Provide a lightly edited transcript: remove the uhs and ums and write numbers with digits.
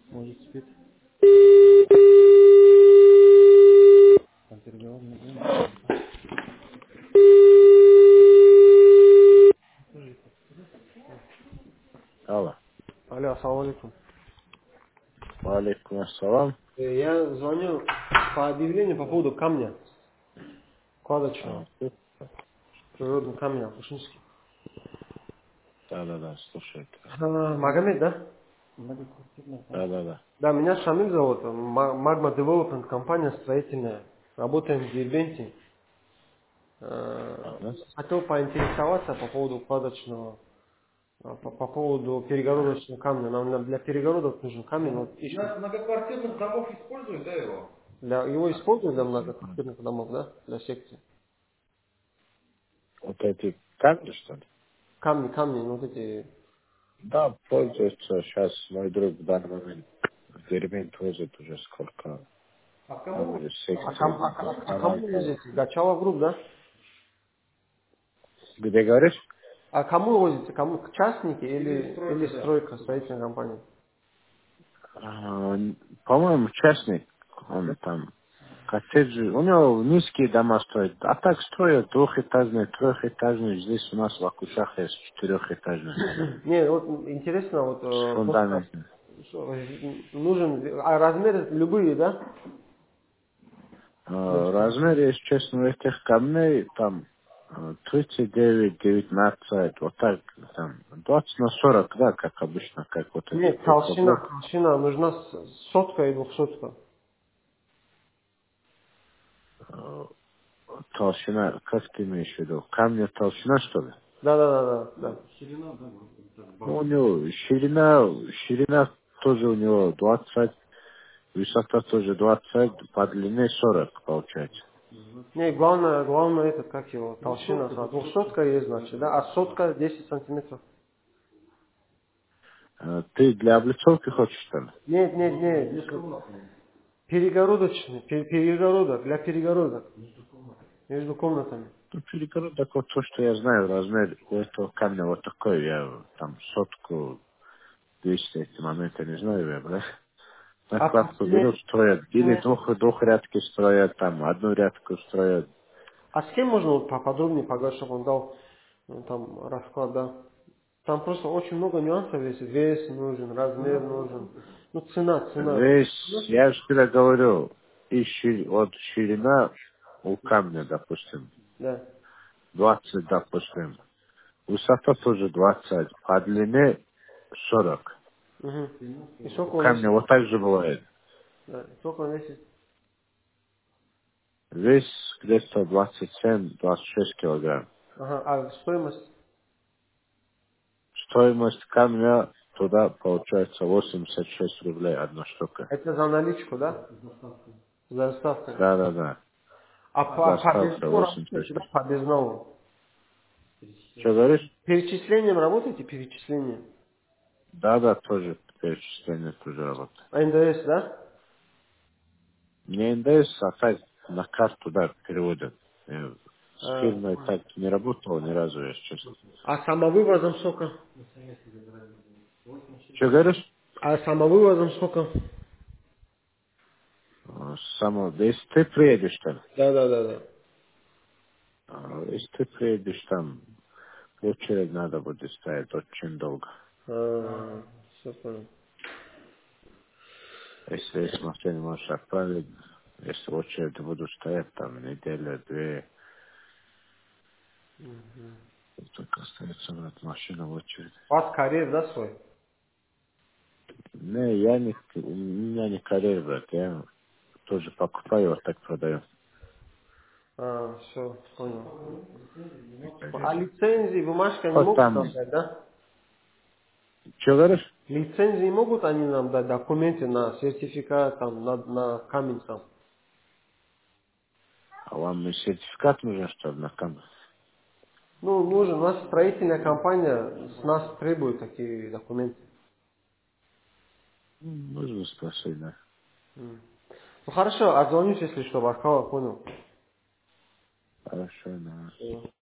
Может спит. Там переговорный день. Алло. Алло, ассаламу алейкум. Валейкум ассалам. Я звоню по объявлению по поводу камня А, кладочного, ты? природного камня, Пушинский. Да, слушай. Магомед, да? Да, да, да. Да, меня Шамиль зовут. Магма Development компания строительная. Работаем в Дербенте. Ага. Хотел поинтересоваться по поводу кладочного, по поводу перегородочного камня. Нам для перегородок нужен камень. Вот ищем. Для многоквартирных домов используют, да, его? Его используют для многоквартирных домов, да? Для секции. Вот эти камни, что ли? Камни, ну вот эти. Да, пользуется сейчас мой друг в данный момент. В Дербент возит уже сколько. А Там кому? уже А, секции. кому вы Полтора. возите? Гачала групп, да? Где говоришь? А кому вы возите? Кому? Частники Или или стройка, да. стройка, строительная компания? А, по-моему, частник. Он там коттеджи. У него низкие дома строят. А так строят двухэтажные, трехэтажные. Здесь у нас в Акушах есть четырехэтажные. Не, вот интересно, вот С просто фундаментом. нужен, а размеры любые, да? Размер, если честно, этих камней там 39, 19, вот так, там, 20 на 40, да, как обычно, как вот этот Нет, блок. толщина нужна сотка и двухсотка. Э, Толщина, как ты имеешь в виду? Камня толщина, что ли? Да. Ширина, да, вот так, Ну, у балка. него ширина тоже у него 20, высота тоже 20, по длине 40 получается. Не, главное это, как его, толщина. Двухсотка. Двухсотка есть, значит, да? А сотка 10 сантиметров. Ты для облицовки хочешь, что ли? Нет. Перегородочный, перегородок, для перегородок. Между комнатами. Ну, перегородок, вот то, что я знаю, размер у этого камня вот такой, я там сотку, 200 эти моменты не знаю, я, да? А по Накладку цене, берут, строят, или цене- двухрядки строят, там, одну рядку строят. а с кем можно вот поподробнее поговорить, чтобы он дал там расклад, да? Там просто очень много нюансов есть. Вес нужен, размер нужен. Ну, цена. Весь, я же всегда говорю, и вот ширина у камня, допустим, Да. 20, допустим, высота тоже 20, по длине 40. Угу. И У сколько он камня весит? вот так же бывает. Да. Сколько он весит? Вес где-то 27-26 килограмм. Ага, а стоимость? Стоимость камня туда получается 86 рублей одна штука. Это за наличку, да? За доставкой. Да. А по Доставка безнову работаете, да? 86. По безнову. Что говоришь? Перечислением работаете? Перечислением. Да, тоже перечисление тоже работает. А НДС, да? Не НДС, а так на карту, да, переводят. С фирмой Понял. так не работал ни разу, если честно. А самовывозом сколько? Что говоришь? А самовывозом сколько? Само, да если ты приедешь там, Да. если ты приедешь там, очередь надо будет стоять очень долго. Все понял. Если есть машину, можешь отправить. Если в очереди буду стоять, там неделя, две, только остается брать машину в очередь. У вас карьер, да, свой? Не, у меня не карьер, брат, я тоже покупаю, вот так продаю. Все, понял. Не А карьер. лицензии, бумажка не Вот могут там, нам дать, да? что говоришь? Лицензии могут они нам дать, документы на сертификат, там, на камень там. А вам и сертификат нужен, что ли, на камеру? Ну, нужен, у нас строительная компания с нас требует такие документы. Нужно спросить, да. Ну хорошо, отзвонюсь, если что, Баркова, понял. Хорошо, да. Всё.